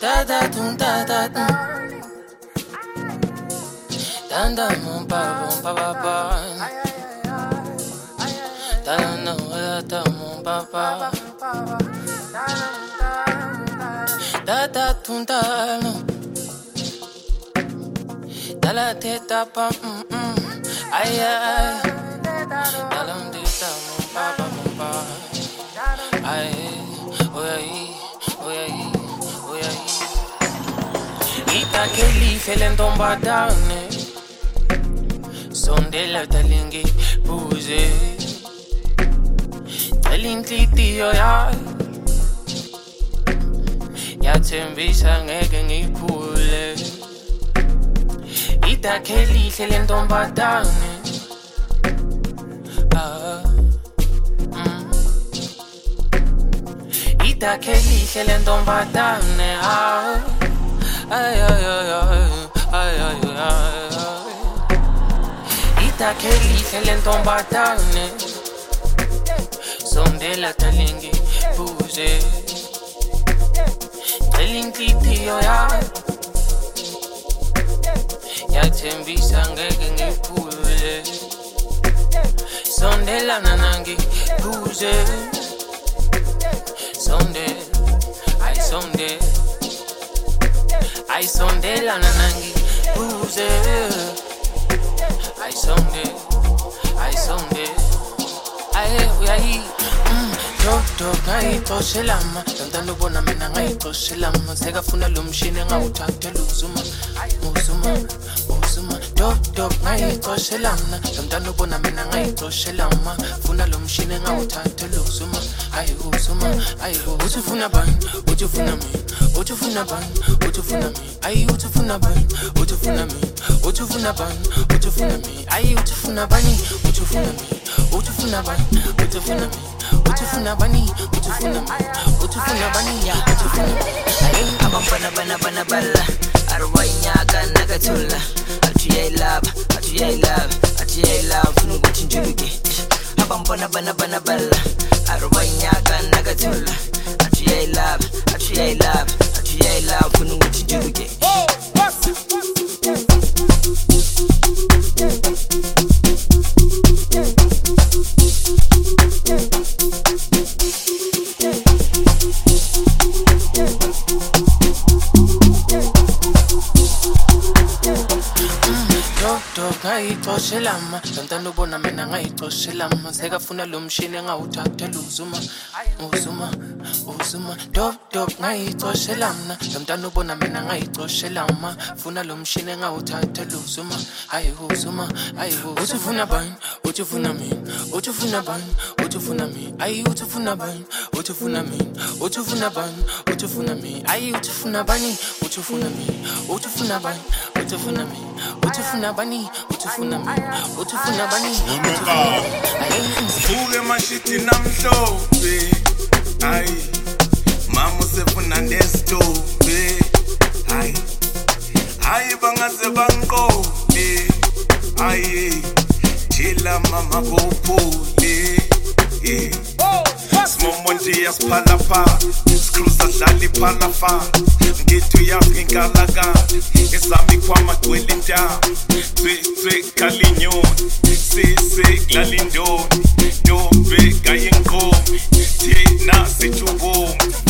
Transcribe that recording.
Da da dum da da dum. Dan dan mum pa pa pa. Da na wa da mum pa pa. Da da dum da no. Da la teta pa ay ay. Da la teta mum pa. Ay oy. Ita keli felendomba dane. Sondela talingi buze. Talinglitiyo ya. Yathembisa ngeke ngiphule. Ita keli felendomba dane. Ita keli felendomba dane. Ay. Ita keli felendomba dane. Sondela talingi buze. Talinglitiyo ya. Yathembisa ngeke ngiphule. Sondela nanangi buze. I sondela nanangi buze. I sonde. Ay Dog ngai toshelama. Tantando bona mina ngai toshelama. Sekafuna lo mshini ngawuthathela uzuma. Dog ngai toshelama. Tantando bona mina ngai toshelama. Funa lo mshini ngawuthathela uzuma. Ay utufuna bani, utufuna mi. Utufuna bani, utufuna mi. Ay utufuna bani, utufuna mi. Utufuna bani, utufuna mi. Ay utufuna bani, utufuna mi. Utufuna bani, utufuna mi. Utufuna bani, utufuna mi. Utufuna bani, utufuna mi. Ay abambana bala. Arwainyaka nagatula. Atiyay love. Funu gutinjuluke. Abambana bala. Arwainyaka nagatula. Atiyay love. Funu gutinjuluke. Dog ngai toshelama. Tantando bona mina ngai toshelama. Sekafuna lo mshini ngawuthathela uzuma. Dog ngai toshelama. Tantando bona mina ngai toshelama. Funa lo mshini ngawuthathela uzuma. Ay utufuna bani, utufuna mi. Utufuna bani, utufuna mi. Ay utufuna bani, utufuna mi. Utufuna bani, utufuna mi. Ay utufuna bani, utufuna mi. Utufuna bani, utufuna mi. Utufuna bani, utufuna mi. Utufuna bani, utufuna mi. Fuge mashiti namhlophe. Ay mama usefuna ndestobe. Ay bangaze banqobe. Ay chila mama kopole. Smomonti yaspalapa. Screws adlali palafa. Ngithi uyazinkalaga. Esami kwama gwelinda. Twe kalinyoni. Se glalindoni. Dobe kayinkomi. Thina sithubomi.